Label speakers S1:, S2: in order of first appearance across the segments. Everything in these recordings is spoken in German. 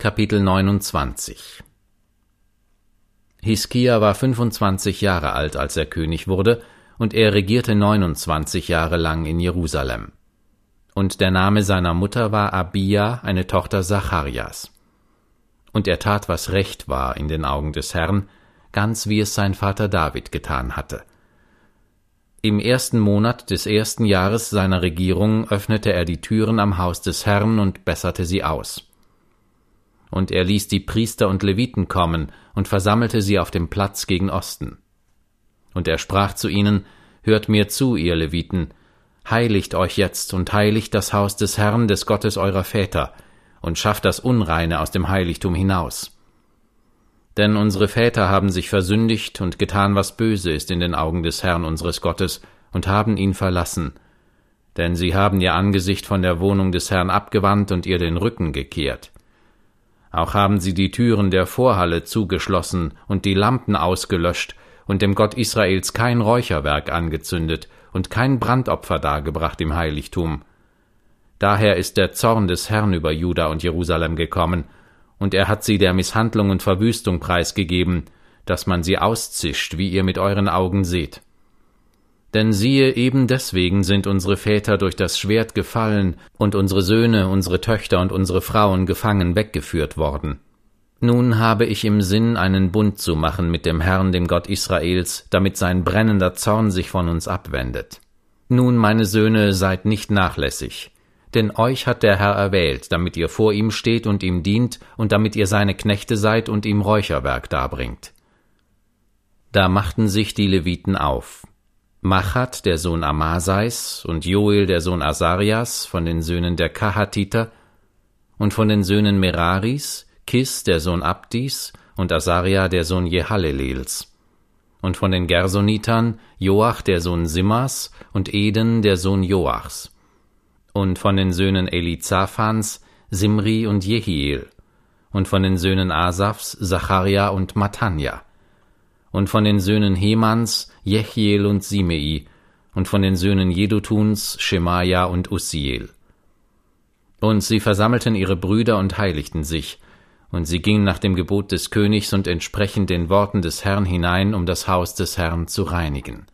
S1: Kapitel 29. Hiskia war 25 Jahre alt, als er König wurde, und er regierte 29 Jahre lang in Jerusalem. Und der Name seiner Mutter war Abia, eine Tochter Sacharjas. Und er tat, was recht war in den Augen des Herrn, ganz wie es sein Vater David getan hatte. Im 1. Monat des 1. Jahres seiner Regierung öffnete er die Türen am Haus des Herrn und besserte sie aus. Und er ließ die Priester und Leviten kommen und versammelte sie auf dem Platz gegen Osten. Und er sprach zu ihnen: Hört mir zu, ihr Leviten, heiligt euch jetzt und heiligt das Haus des Herrn, des Gottes eurer Väter, und schafft das Unreine aus dem Heiligtum hinaus. Denn unsere Väter haben sich versündigt und getan, was böse ist in den Augen des Herrn unseres Gottes, und haben ihn verlassen. Denn sie haben ihr Angesicht von der Wohnung des Herrn abgewandt und ihr den Rücken gekehrt. Auch haben sie die Türen der Vorhalle zugeschlossen und die Lampen ausgelöscht und dem Gott Israels kein Räucherwerk angezündet und kein Brandopfer dargebracht im Heiligtum. Daher ist der Zorn des Herrn über Juda und Jerusalem gekommen, und er hat sie der Misshandlung und Verwüstung preisgegeben, dass man sie auszischt, wie ihr mit euren Augen seht. Denn siehe, eben deswegen sind unsere Väter durch das Schwert gefallen und unsere Söhne, unsere Töchter und unsere Frauen gefangen weggeführt worden. Nun habe ich im Sinn, einen Bund zu machen mit dem Herrn, dem Gott Israels, damit sein brennender Zorn sich von uns abwendet. Nun, meine Söhne, seid nicht nachlässig, denn euch hat der Herr erwählt, damit ihr vor ihm steht und ihm dient und damit ihr seine Knechte seid und ihm Räucherwerk darbringt. Da machten sich die Leviten auf. Machat, der Sohn Amasais, und Joel, der Sohn Asarias, von den Söhnen der Kahatiter, und von den Söhnen Meraris, Kis, der Sohn Abdis, und Asaria, der Sohn Jehalelels, und von den Gersonitern, Joach, der Sohn Simmas, und Eden, der Sohn Joachs, und von den Söhnen Elizaphans, Simri und Jehiel, und von den Söhnen Asafs, Zacharia und Matanja, und von den Söhnen Hemans, Jechiel und Simei, und von den Söhnen Jedutuns, Schemaja und Ussiel. Und sie versammelten ihre Brüder und heiligten sich, und sie gingen nach dem Gebot des Königs und entsprechend den Worten des Herrn hinein, um das Haus des Herrn zu reinigen.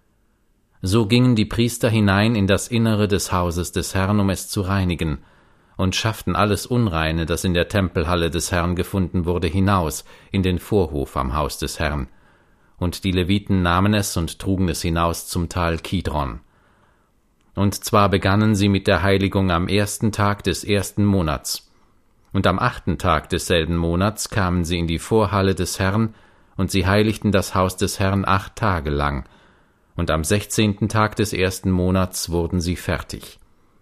S1: So gingen die Priester hinein in das Innere des Hauses des Herrn, um es zu reinigen, und schafften alles Unreine, das in der Tempelhalle des Herrn gefunden wurde, hinaus in den Vorhof am Haus des Herrn. Und die Leviten nahmen es und trugen es hinaus zum Tal Kidron. Und zwar begannen sie mit der Heiligung am 1. Tag des 1. Monats. Und am 8. Tag desselben Monats kamen sie in die Vorhalle des Herrn, und sie heiligten das Haus des Herrn 8 Tage lang. Und am 16. Tag des 1. Monats wurden sie fertig.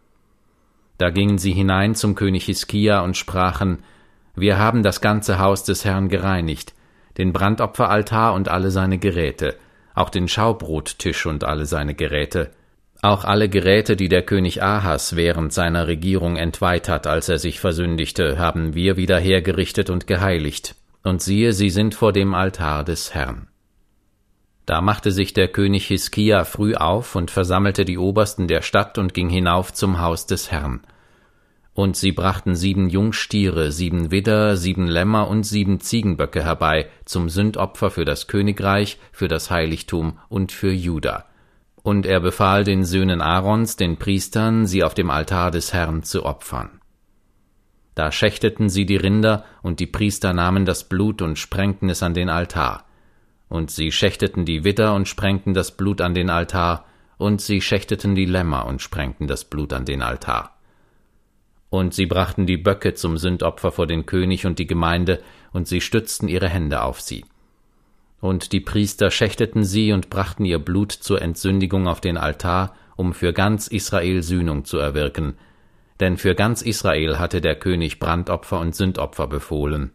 S1: Da gingen sie hinein zum König Hiskia und sprachen: Wir haben das ganze Haus des Herrn gereinigt, den Brandopferaltar und alle seine Geräte, auch den Schaubrottisch und alle seine Geräte, auch alle Geräte, die der König Ahas während seiner Regierung entweiht hat, als er sich versündigte, haben wir wieder hergerichtet und geheiligt, und siehe, sie sind vor dem Altar des Herrn. Da machte sich der König Hiskia früh auf und versammelte die Obersten der Stadt und ging hinauf zum Haus des Herrn. Und sie brachten 7 Jungstiere, 7 Widder, 7 Lämmer und 7 Ziegenböcke herbei zum Sündopfer für das Königreich, für das Heiligtum und für Juda. Und er befahl den Söhnen Aarons, den Priestern, sie auf dem Altar des Herrn zu opfern. Da schächteten sie die Rinder, und die Priester nahmen das Blut und sprengten es an den Altar. Und sie schächteten die Widder und sprengten das Blut an den Altar, und sie schächteten die Lämmer und sprengten das Blut an den Altar. Und sie brachten die Böcke zum Sündopfer vor den König und die Gemeinde, und sie stützten ihre Hände auf sie. Und die Priester schächteten sie und brachten ihr Blut zur Entsündigung auf den Altar, um für ganz Israel Sühnung zu erwirken, denn für ganz Israel hatte der König Brandopfer und Sündopfer befohlen.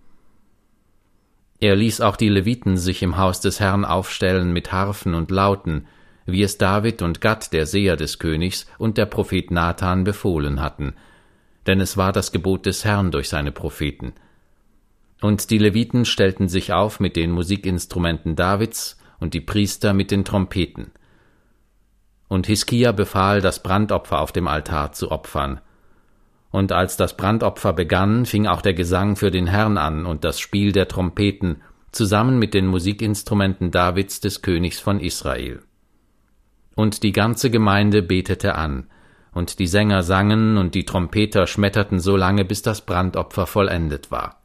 S1: Er ließ auch die Leviten sich im Haus des Herrn aufstellen mit Harfen und Lauten, wie es David und Gad, der Seher des Königs, und der Prophet Nathan befohlen hatten, denn es war das Gebot des Herrn durch seine Propheten. Und die Leviten stellten sich auf mit den Musikinstrumenten Davids und die Priester mit den Trompeten. Und Hiskia befahl, das Brandopfer auf dem Altar zu opfern. Und als das Brandopfer begann, fing auch der Gesang für den Herrn an und das Spiel der Trompeten, zusammen mit den Musikinstrumenten Davids des Königs von Israel. Und die ganze Gemeinde betete an, und die Sänger sangen und die Trompeter schmetterten so lange, bis das Brandopfer vollendet war.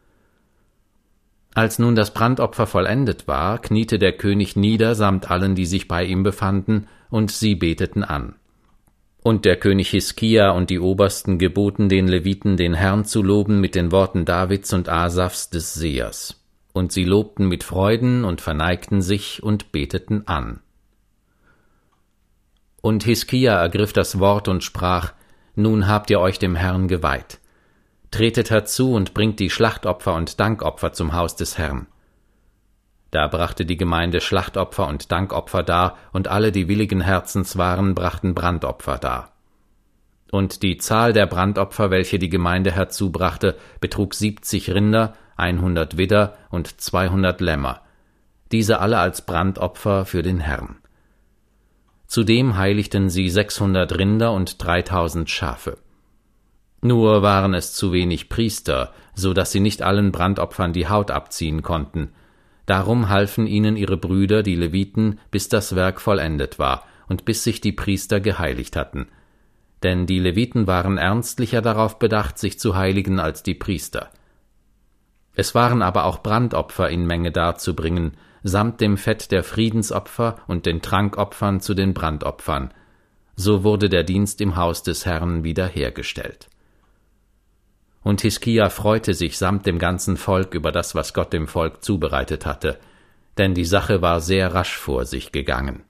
S1: Als nun das Brandopfer vollendet war, kniete der König nieder samt allen, die sich bei ihm befanden, und sie beteten an. Und der König Hiskia und die Obersten geboten den Leviten, den Herrn zu loben mit den Worten Davids und Asafs des Sehers. Und sie lobten mit Freuden und verneigten sich und beteten an. Und Hiskia ergriff das Wort und sprach: Nun habt ihr euch dem Herrn geweiht. Tretet herzu und bringt die Schlachtopfer und Dankopfer zum Haus des Herrn. Da brachte die Gemeinde Schlachtopfer und Dankopfer dar, und alle, die willigen Herzens waren, brachten Brandopfer dar. Und die Zahl der Brandopfer, welche die Gemeinde herzubrachte, betrug 70 Rinder, 100 Widder und 200 Lämmer, diese alle als Brandopfer für den Herrn. Zudem heiligten sie 600 Rinder und 3000 Schafe. Nur waren es zu wenig Priester, so dass sie nicht allen Brandopfern die Haut abziehen konnten. Darum halfen ihnen ihre Brüder, die Leviten, bis das Werk vollendet war und bis sich die Priester geheiligt hatten. Denn die Leviten waren ernstlicher darauf bedacht, sich zu heiligen als die Priester. Es waren aber auch Brandopfer in Menge darzubringen, samt dem Fett der Friedensopfer und den Trankopfern zu den Brandopfern. So wurde der Dienst im Haus des Herrn wiederhergestellt. Und Hiskia freute sich samt dem ganzen Volk über das, was Gott dem Volk zubereitet hatte, denn die Sache war sehr rasch vor sich gegangen.